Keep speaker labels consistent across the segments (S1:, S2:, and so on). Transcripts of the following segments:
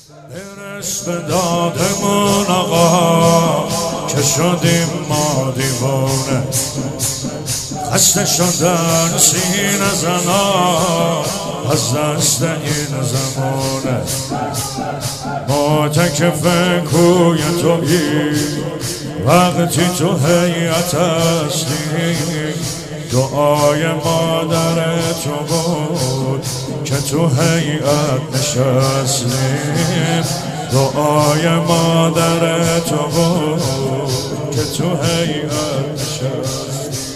S1: برس به دادمون آقا که شدیم ما دیوانه، خسته شدن سینه زنا از دست این زمانه. معتکف کوی تویی وقتی تو هیئت هستی، دعای مادر تو بود که تو هیئت نشستیم. دعای مادر تو بود که تو هیئت نشستیم.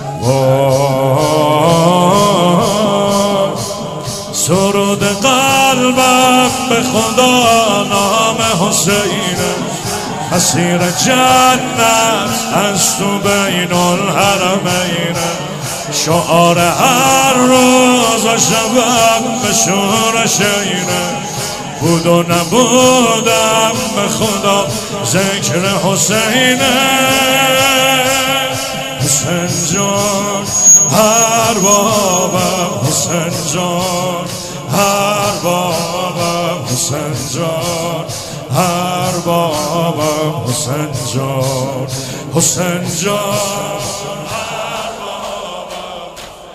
S1: سرود قلبم به خدا نام حسینه، اسیر جنت از تو بین الحرمینه. شعار هر روز و شبم به شورش اینه، بود و نبودم به خدا ذکر حسینه. حسین جان هر بابم، حسین جان هر بابم، حسین جان هر بابم، حسین جان، حسین جان هر بابم.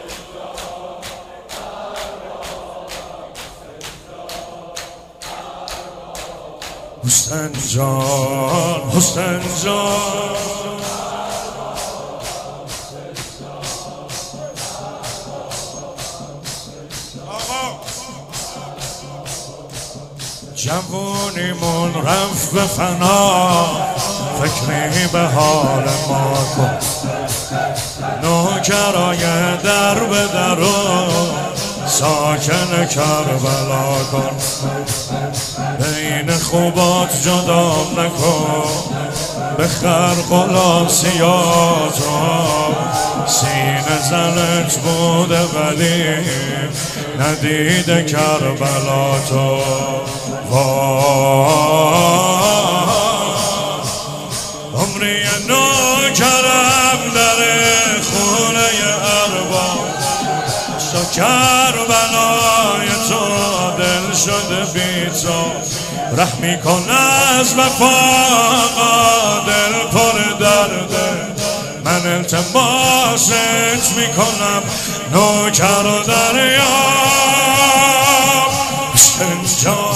S1: حسین جان، حسین جان جوونیمون رفت به فنا، فکری به حال ما کن. نوکرای در به درو ساکن کربلا کن. بین خوبات جدام نکن، به خرقلاب سیاتم. سینه زنت بوده ولی ندیده کربلا تو. عمری نوکرم در خونه ارباب، تا کربلای تو دل شده بی‌تا. رحمی کن از وفا دل پر درده، من التماست میکنم نوکر و دریاب. حسین جان